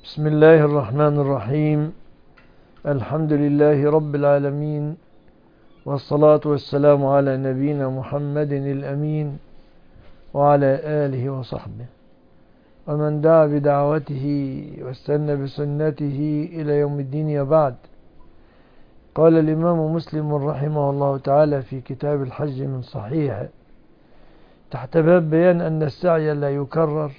بسم الله الرحمن الرحيم. الحمد لله رب العالمين، والصلاة والسلام على نبينا محمد الأمين وعلى آله وصحبه ومن دعا بدعوته واستنى بسنته إلى يوم الدين. وبعد، قال الإمام مسلم رحمه الله تعالى في كتاب الحج من صحيح تحت باب بيان أن السعي لا يكرر،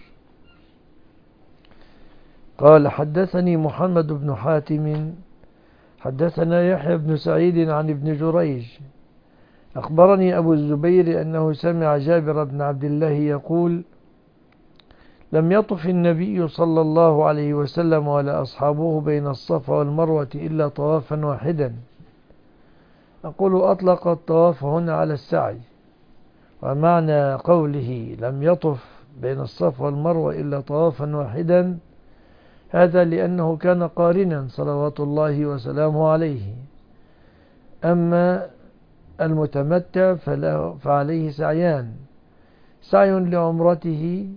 قال: حدثني محمد بن حاتم حدثنا يحيى بن سعيد عن ابن جريج أخبرني أبو الزبير أنه سمع جابر بن عبد الله يقول: لم يطف النبي صلى الله عليه وسلم ولا أصحابه بين الصفا والمروة إلا طوافا واحدا. أقول: أطلق الطواف هنا على السعي، ومعنى قوله لم يطف بين الصفا والمروة إلا طوافا واحدا هذا لأنه كان قارنا صلوات الله وسلامه عليه. أما المتمتع فعليه سعيان: سعي لعمرته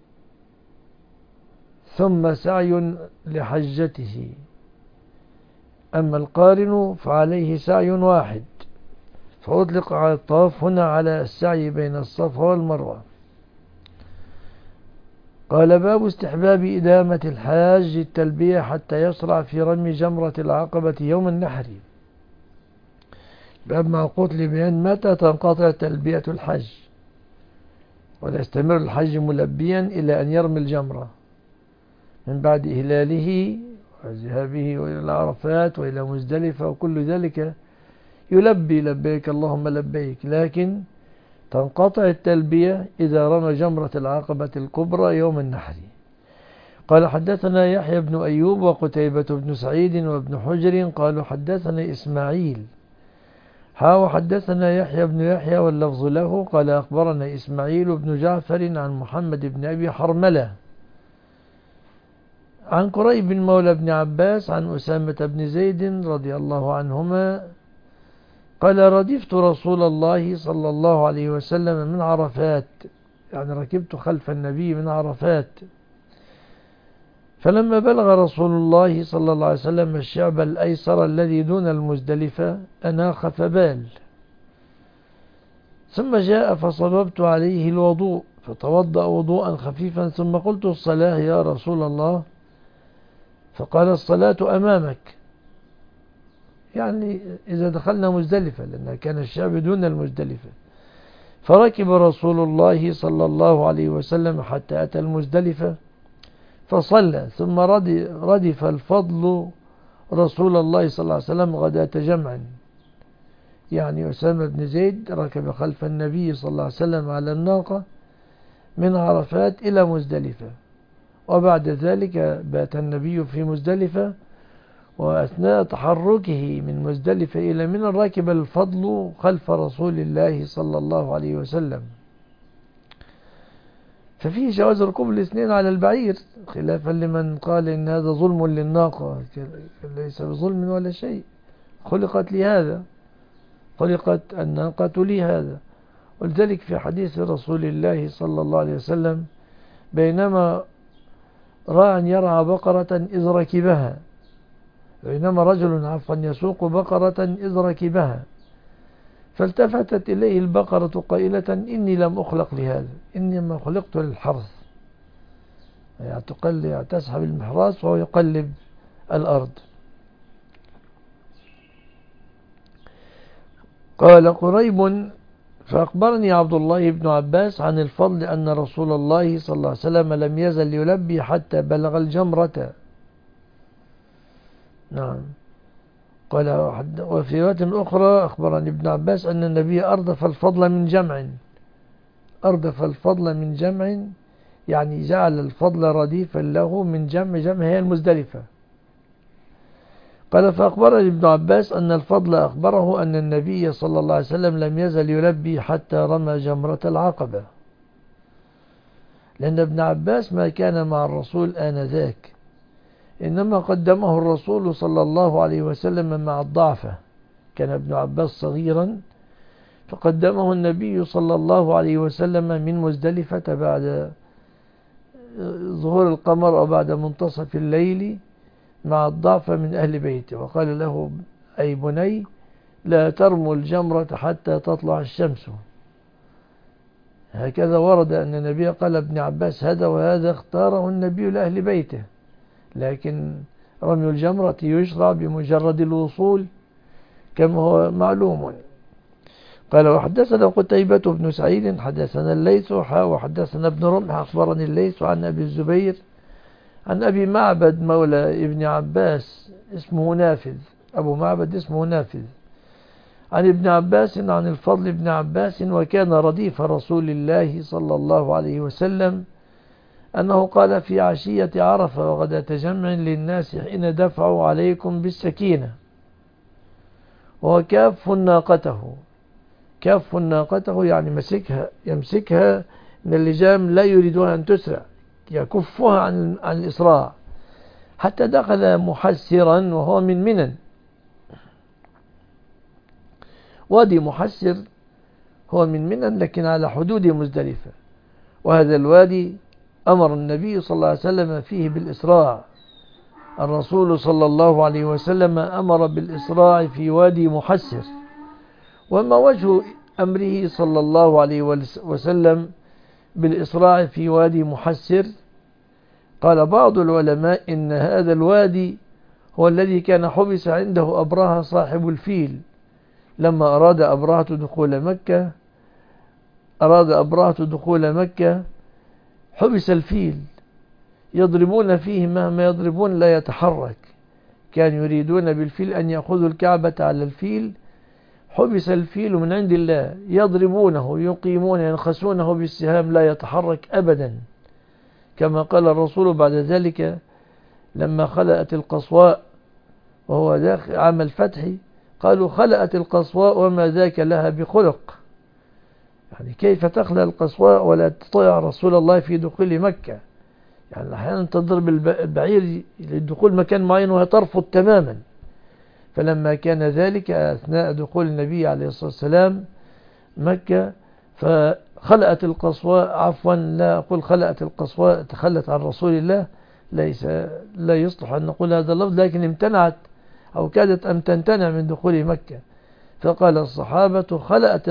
ثم سعي لحجته. أما القارن فعليه سعي واحد، فأطلق على الطواف هنا على السعي بين الصفا والمروة. قال: باب استحباب إدامة الحاج التلبية حتى يشرع في رمي جمرة العقبة يوم النحر. باب معقود لبيان متى تنقطع تلبية الحج ولا يستمر الحج ملبيا إلى أن يرمي الجمرة من بعد إهلاله وذهابه إلى عرفات وإلى مزدلفة، وكل ذلك يلبي لبيك اللهم لبيك، لكن تنقطع التلبية إذا رمى جمرة العقبة الكبرى يوم النحر. قال: حدثنا يحيى بن أيوب وقتيبة بن سعيد وابن حجر قالوا: حدثنا إسماعيل وحدثنا يحيى بن يحيى واللفظ له قال: أخبرنا إسماعيل بن جعفر عن محمد بن أبي حرملة عن قريب مولى بن عباس عن أسامة بن زيد رضي الله عنهما قال: ردفت رسول الله صلى الله عليه وسلم من عرفات، يعني ركبت خلف النبي من عرفات، فلما بلغ رسول الله صلى الله عليه وسلم الشعب الأيسر الذي دون المزدلفة أناخ فبال، ثم جاء فصببت عليه الوضوء فتوضأ وضوءا خفيفا، ثم قلت: الصلاة يا رسول الله؟ فقال: الصلاة أمامك، يعني إذا دخلنا مزدلفة، لأن كان الشعب دون المزدلفة. فركب رسول الله صلى الله عليه وسلم حتى أتى المزدلفة فصلى، ثم ردف الفضل رسول الله صلى الله عليه وسلم غداة جمع، يعني أسامة بن زيد ركب خلف النبي صلى الله عليه وسلم على الناقة من عرفات إلى مزدلفة، وبعد ذلك بات النبي في مزدلفة، وأثناء تحركه من مزدلفة إلى منى ركب الفضل خلف رسول الله صلى الله عليه وسلم. ففيه جواز ركوب الاثنين على البعير، خلافا لمن قال إن هذا ظلم للناقة. ليس بظلم ولا شيء، خلقت لهذا، خلقت الناقة لهذا. ولذلك في حديث رسول الله صلى الله عليه وسلم: بينما راع يرعى بقرة إذ ركبها، بينما رجل يسوق بقرة إذ ركبها، فالتفتت إليه البقرة قائلة: إني لم أخلق لهذا، إنما خلقت للحرث، يعني تسحب المحراث وهو يقلب الأرض. قال قريب: فأخبرني عبد الله بن عباس عن الفضل أن رسول الله صلى الله عليه وسلم لم يزل يلبي حتى بلغ الجمرة. نعم. قال: وفي رواية أخرى أخبرني ابن عباس أن النبي أردف الفضل من جمع، أردف الفضل من جمع، يعني جعل الفضل رديفا له من جمع هي المزدلفة. قال: فأخبرني ابن عباس أن الفضل أخبره أن النبي صلى الله عليه وسلم لم يزل يلبي حتى رمى جمرة العقبة، لأن ابن عباس ما كان مع الرسول آنذاك، إنما قدمه الرسول صلى الله عليه وسلم مع الضعفة، كان ابن عباس صغيرا فقدمه النبي صلى الله عليه وسلم من مزدلفة بعد ظهور القمر أو بعد منتصف الليل مع الضعف من أهل بيته، وقال له: أي بني، لا ترموا الجمرة حتى تطلع الشمس. هكذا ورد أن النبي قال ابن عباس هذا، وهذا اختاره النبي لأهل بيته، لكن رمي الجمرة يشرع بمجرد الوصول كما هو معلوم. قال: وحدثنا قتيبة بن سعيد حدثنا الليث وحدثنا ابن رمح أخبرني الليث عن أبي الزبير عن أبي معبد مولى ابن عباس اسمه نافذ، أبو معبد اسمه نافذ، عن ابن عباس عن الفضل بن عباس وكان رديف رسول الله صلى الله عليه وسلم أنه قال في عشية عرفة وغداة جمع للناس حين دفعوا عليكم بالسكينة، وهو كاف ناقته. كاف ناقته يعني يمسكها من اللجام، لا يريدها أن تسرع، يكفها عن الإسراع، حتى دخل محسرا وهو من منن. وادي محسر هو من منن لكن على حدود مزدلفة، وهذا الوادي أمر النبي صلى الله عليه وسلم فيه بالإسراع. الرسول صلى الله عليه وسلم أمر بالإسراع في وادي محسر. وما وجه أمره صلى الله عليه وسلم بالإسراع في وادي محسر؟ قال بعض العلماء إن هذا الوادي هو الذي كان حبس عنده أبرهة صاحب الفيل، لما أراد أبرهة دخول مكة حبس الفيل، يضربون فيه مهما يضربون لا يتحرك، كانوا يريدون بالفيل أن يأخذوا الكعبة على الفيل، حبس الفيل من عند الله، يضربونه يقيمون ينخسونه بالسهام لا يتحرك أبدا، كما قال الرسول بعد ذلك لما خلأت القصواء وهو داخل عام الفتح، قالوا: خلأت القصواء وما ذاك لها بخلق. يعني كيف تخلأ القصواء ولا تطيع رسول الله في دخول مكة؟ يعني أحيانا تضرب البعير للدخول مكان معين وهي ترفض تماما. فلما كان ذلك أثناء دخول النبي عليه الصلاة والسلام مكة، فخلأت القصواء، لا أقول خلأت القصواء تخلت عن رسول الله، لا يصلح أن نقول هذا اللفظ، لكن امتنعت أو كادت أن تمتنع من دخول مكة. فقال الصحابة: خلأت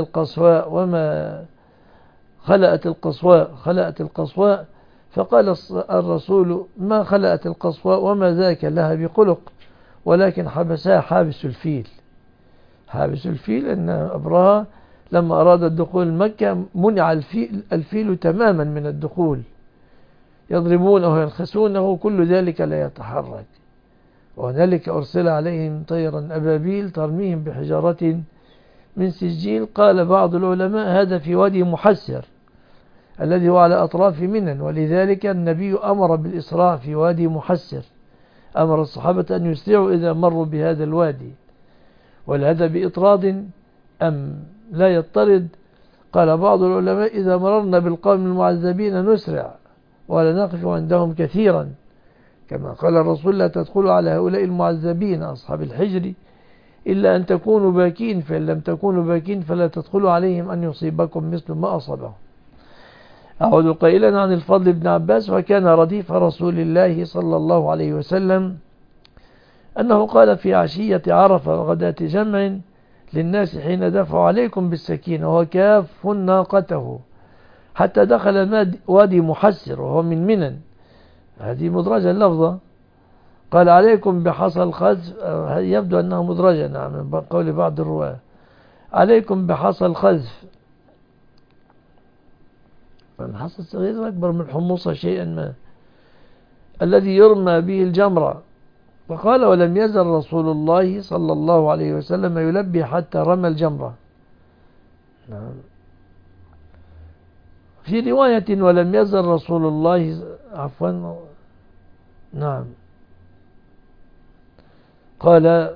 القصواء. فقال الرسول: ما خلأت القصواء وما ذاك لها بخلق، ولكن حبسها حابس الفيل أن أبرهة لما أراد الدخول مكة منع الفيل تماما من الدخول، يضربونه وينخسونه، كل ذلك لا يتحرك. وهنالك أرسل عليهم طيرا أبابيل ترميهم بحجارة من سجيل. قال بعض العلماء هذا في وادي محسر الذي هو على أطراف منن، ولذلك النبي أمر بالإسراع في وادي محسر، أمر الصحابة أن يسرعوا إذا مروا بهذا الوادي. ولهذا بإطراد أم لا يضطرد؟ قال بعض العلماء: إذا مررنا بالقوم المعذبين نسرع ولا نقف عندهم كثيرا، كما قال الرسول: لا تدخلوا على هؤلاء المعذبين أصحاب الحجر إلا أن تكونوا باكين، فإن لم تكونوا باكين فلا تدخلوا عليهم أن يصيبكم مثل ما أصابهم. أعود قائلا عن الفضل بن عباس: وكان رديف رسول الله صلى الله عليه وسلم أنه قال في عشية عرفة وغداة جمع للناس حين دفعوا عليكم بالسكينة، وكاف ناقته حتى دخل وادي محسر وهو من منن. هذه مدرجة اللفظة. قال: عليكم بحصى الخذف، يبدو أنها مدرجة، نعم، من قول بعض الرواة. عليكم بحصى الخذف، الحصى الصغير أكبر من الحموصة شيئا ما، الذي يرمى به الجمرة. وقال: ولم يزل رسول الله صلى الله عليه وسلم يلبي حتى رمى الجمرة. نعم. في رواية: ولم يزل رسول الله نعم. قال: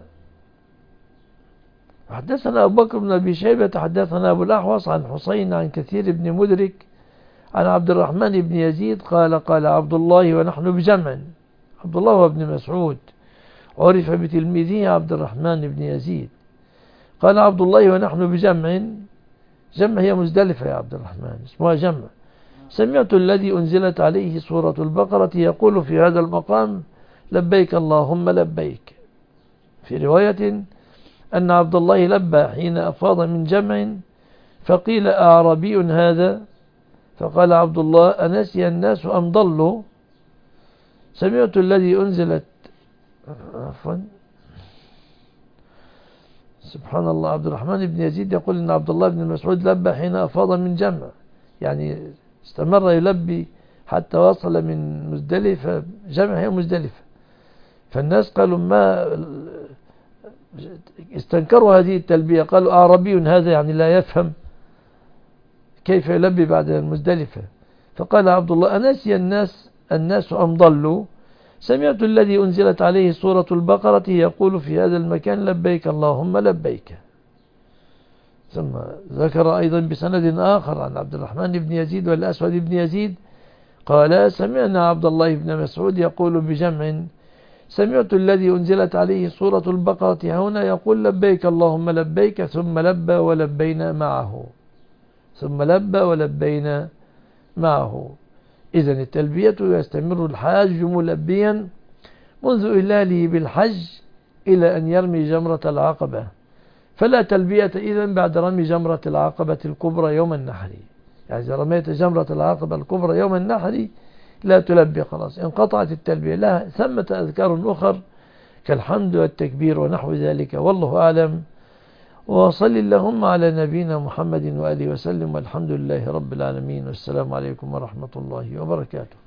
حدثنا أبو بكر بن أبي شيبة حدثنا أبو الأحوص عن حسين عن كثير بن مدرك عن عبد الرحمن بن يزيد قال عبد الله ونحن بجمع. عبد الله وابن مسعود عرف بتلميذه عبد الرحمن بن يزيد. قال عبد الله ونحن بجمع، جمع هي مزدلفة يا عبد الرحمن، اسمها جمع. سمعت الذي أنزلت عليه سورة البقرة يقول في هذا المقام لبيك اللهم لبيك. في رواية أن عبد الله لبى حين أفاض من جمع فقيل أعربي هذا؟ فقال عبد الله أنسي الناس أم ضلوا؟ سمعت الذي أنزلت عفوا سبحان الله. عبد الرحمن بن يزيد يقول أن عبد الله بن مسعود لبى حين أفاض من جمع، يعني استمر يلبي حتى وصل من مزدلفة، جمع هي مزدلفة، فالناس قالوا ما استنكروا هذه التلبية، قالوا أعربي هذا؟ يعني لا يفهم كيف يلبي بعد المزدلفة. فقال عبد الله أنسي الناس أم ضلوا؟ سمعت الذي أنزلت عليه سورة البقرة يقول في هذا المكان لبيك اللهم لبيك. ثم ذكر أيضا بسند آخر عن عبد الرحمن بن يزيد والأسود بن يزيد قال سمعنا عبد الله بن مسعود يقول بجمع سمعت الذي أنزلت عليه سورة البقرة هنا يقول لبيك اللهم لبيك، ثم لبى ولبينا معه. إذن التلبية يستمر الحاج ملبيا منذ إهلاله بالحج إلى أن يرمي جمرة العقبة، فلا تلبية إذن بعد رمي جمرة العقبة الكبرى يوم النحر. يعني إذا رميت جمرة العقبة الكبرى يوم النحر لا تلبي، خلاص انقطعت التلبية. لا، ثمة أذكار أخر كالحمد والتكبير ونحو ذلك، والله أعلم. وصل اللهم على نبينا محمد وآله وسلم، والحمد لله رب العالمين، والسلام عليكم ورحمة الله وبركاته.